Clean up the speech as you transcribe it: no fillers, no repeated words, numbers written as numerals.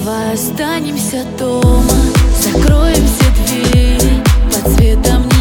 Давай останемся дома, закроем все двери под светом